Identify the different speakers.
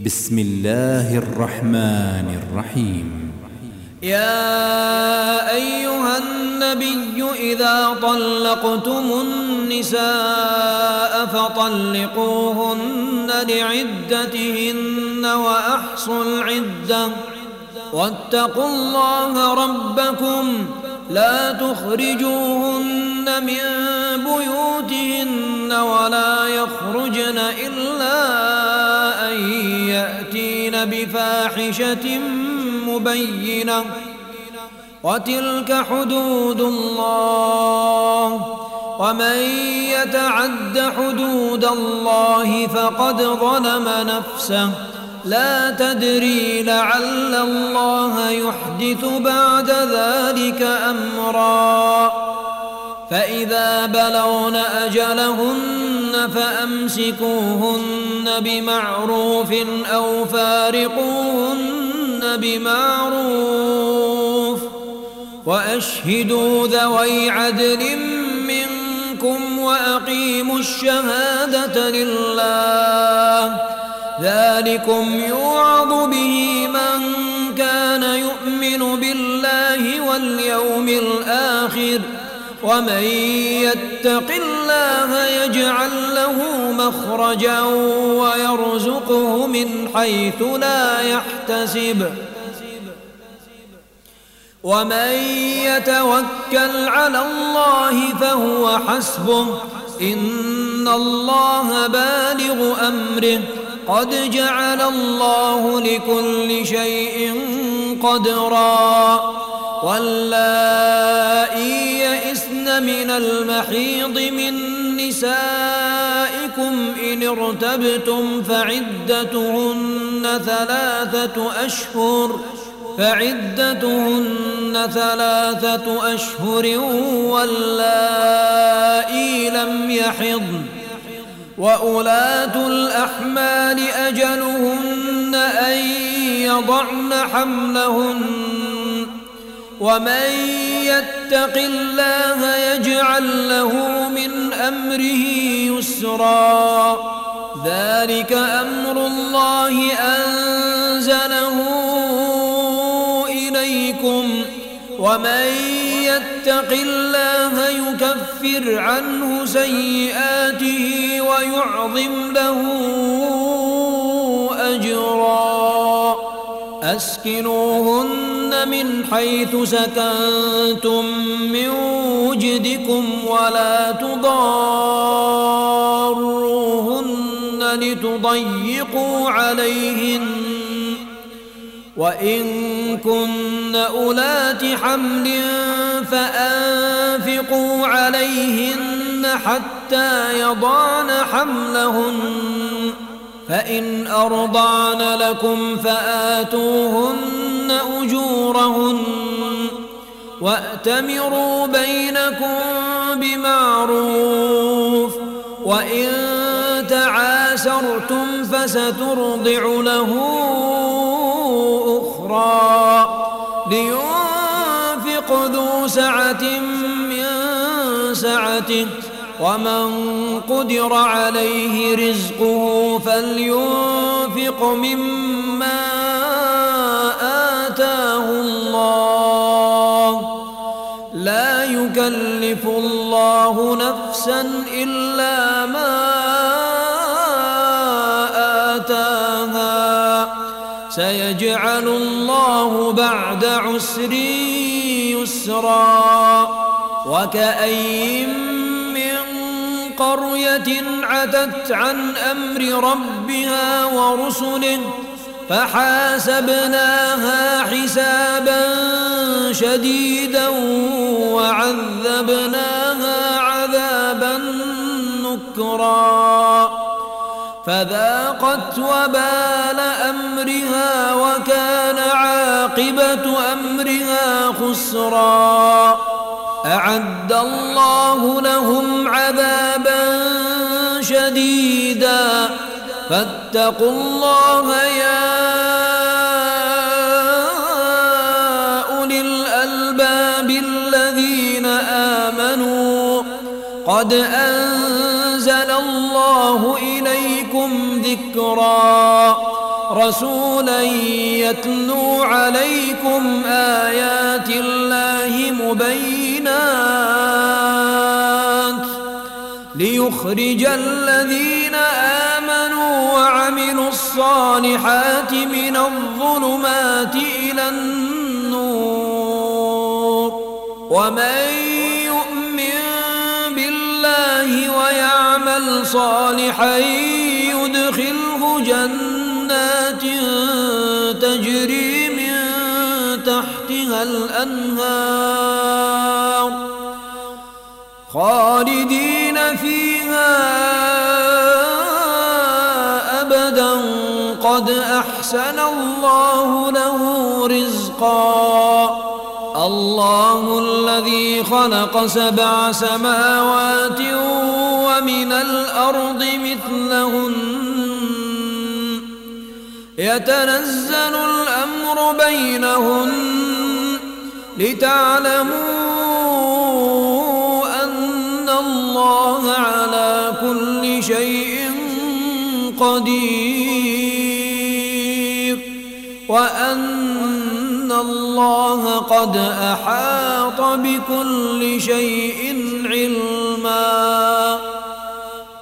Speaker 1: بسم الله الرحمن الرحيم.
Speaker 2: يا أيها النبي إذا طلقتم النساء فطلقوهن لعدتهن وأحصوا العدة واتقوا الله ربكم لا تخرجوهن من بيوتهن ولا يخرجن إلا أن يأتين بفاحشة مبينة وتلك حدود الله ومن يتعد حدود الله فقد ظلم نفسه لا تدري لعل الله يحدث بعد ذلك أمرا فإذا بلغن أجلهن فأمسكوهن بمعروف أو فارقوهن بمعروف وأشهدوا ذوي عدل منكم وأقيموا الشهادة لله ذلكم يوعظ به من كان يؤمن بالله واليوم الآخر ومن يتق الله يجعل له مخرجا ويرزقه من حيث لا يحتسب ومن يتوكل على الله فهو حسبه إن الله بالغ أمره قد جعل الله لكل شيء قدرا واللائي يئسن من المحيض من نسائكم إن ارتبتم فعدتهن ثلاثة أشهر واللائي لم يحضن وأولاة الأحمال أجلهن أن يضعن حملهن ومن يتق الله يجعل له من أمره يسرا ذلك أمر الله أنزله إليكم ومن يتق الله يكفر عنه سيئاته ويعظم له أجرا أسكنوهن من حيث سكنتم من وجدكم ولا تضاروهن لتضيقوا عليهن وإن كن أولات حمل فأنفقوا عليهن حتى يضعن حملهن فإن أرضعن لكم فآتوهن أجورهن وأتمروا بينكم بمعروف وإن تعاسرتم فسترضع له أخرى لينفق ذو سعة من سعته ومن قدر عليه رزقه فلينفق مما آتاه الله لا يكلف الله نفسا إلا ما آتاها سيجعل الله بعد عسر يسرا وكأين قرية عتت عن أمر ربها ورسله فحاسبناها حسابا شديدا وعذبناها عذابا نكرا فذاقت وبال أمرها وكان عاقبة أمرها خسرا أعد الله لهم عذابا شديدا فاتقوا الله يا أولي الألباب الذين آمنوا قد أنزل الله إليكم ذكرا رسولا يتلو عليكم آيات الله مبينات ليخرج الذين آمنوا وعملوا الصالحات من الظلمات إلى النور ومن يؤمن بالله ويعمل صالحا يدخله جنات تجري من تحتها الأنهار خالدين فيها أبدا قد أحسن الله له رزقا الله الذي خلق 7 سماوات ومن الأرض مثلهن يتنزل الأمر بينهن لتعلموا أن الله على كل شيء قدير وأن الله قد أحاط بكل شيء علما.